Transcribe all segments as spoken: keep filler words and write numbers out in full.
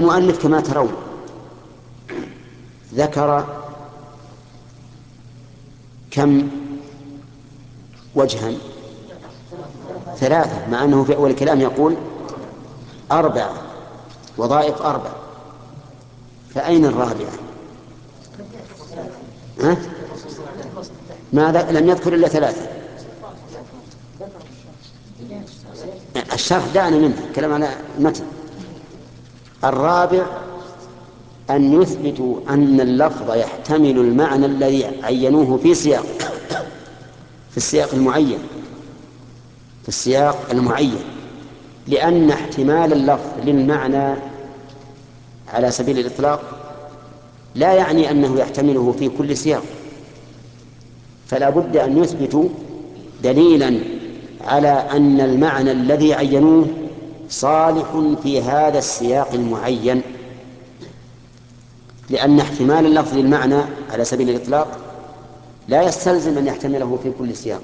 المؤلف كما ترون ذكر كم وجها؟ ثلاثة، مع أنه في أول الكلام يقول أربعة، وظائف أربع، فأين الرابعة؟ ها؟ ماذا؟ لم يذكر إلا ثلاثة. الشرح دعنا منه، كلام على متن. الرابع أن يثبتوا أن اللفظ يحتمل المعنى الذي عينوه في سياق في السياق المعين في السياق المعين لأن احتمال اللفظ للمعنى على سبيل الإطلاق لا يعني أنه يحتمله في كل سياق، فلا بد أن يثبتوا دليلا على أن المعنى الذي عينوه صالح في هذا السياق المعين، لأن احتمال اللفظ للمعنى على سبيل الإطلاق لا يستلزم أن يحتمله في كل سياق،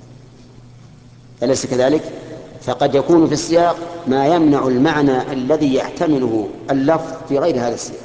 أليس كذلك؟ فقد يكون في السياق ما يمنع المعنى الذي يحتمله اللفظ في غير هذا السياق،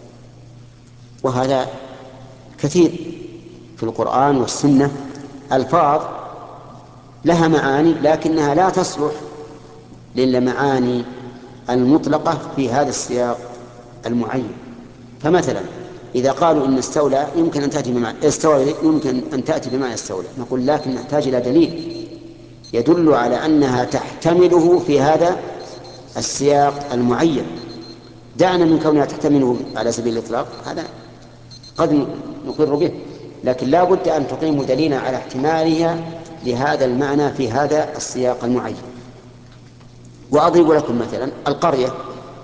وهذا كثير في القرآن والسنة، ألفاظ لها معاني لكنها لا تصلح للمعاني المطلقة في هذا السياق المعين. فمثلا إذا قالوا إن استولى يمكن أن تأتي بمعنى استولى يمكن أن تأتي بمعنى استولى، نقول لكن نحتاج إلى دليل يدل على أنها تحتمله في هذا السياق المعين. دعنا من كونها تحتمله على سبيل الإطلاق، هذا قد نقر به، لكن لا بد أن تقيموا دليلا على احتمالها لهذا المعنى في هذا السياق المعين. وأضرب لكم مثلا القرية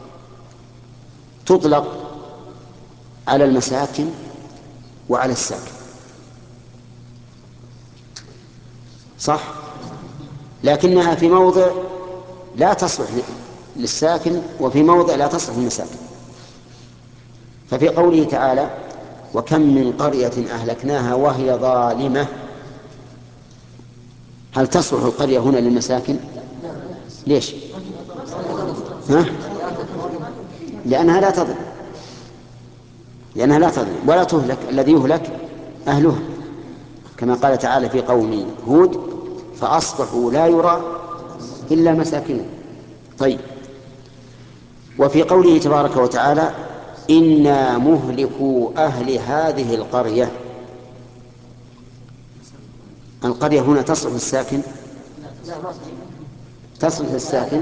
تطلق على المساكن وعلى الساكن، صح؟ لكنها في موضع لا تصلح للساكن وفي موضع لا تصلح للمساكن. ففي قوله تعالى وكم من قرية أهلكناها وهي ظالمة، هل تصلح القرية هنا للمساكن؟ ليش؟ ها؟ لأنها لا تظلم لأنها لا تظلم ولا تهلك، الذي يهلك أهلها، كما قال تعالى في قوم هود فأصبحوا لا يرى إلا مساكنهم. طيب، وفي قوله تبارك وتعالى إنا مهلكو أهل هذه القرية، القرية هنا تصلح الساكن تصلح الساكن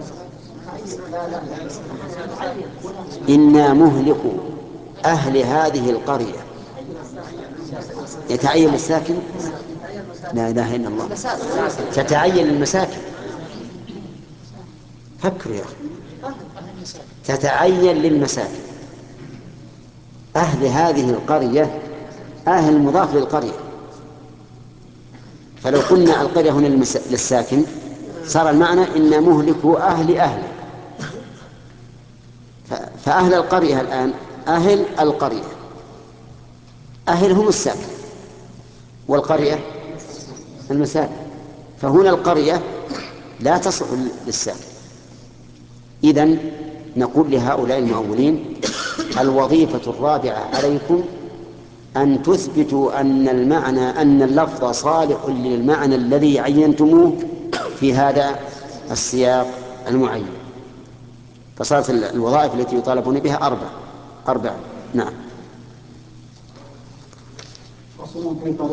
إنا مهلكو أهل هذه القرية يتعين الساكن؟ لا إله إلا الله، تتعين المساكن. فكر يا أخي، تتعين للمساكن. أهل هذه القرية، أهل مضاف للقرية، فلو قلنا القرية هنا للساكن صار المعنى إن مهلكو أهل أهل، فأهل القرية الآن أهل القرية، أهل هم الساكن والقرية المساكن، فهنا القرية لا تصح للساكن. إذن نقول لهؤلاء المؤولين الوظيفة الرابعة عليكم أن تثبتوا أن المعنى أن اللفظ صالح للمعنى الذي عينتموه في هذا السياق المعين. فصارت الوظائف التي يطالبون بها أربع أربع نعم.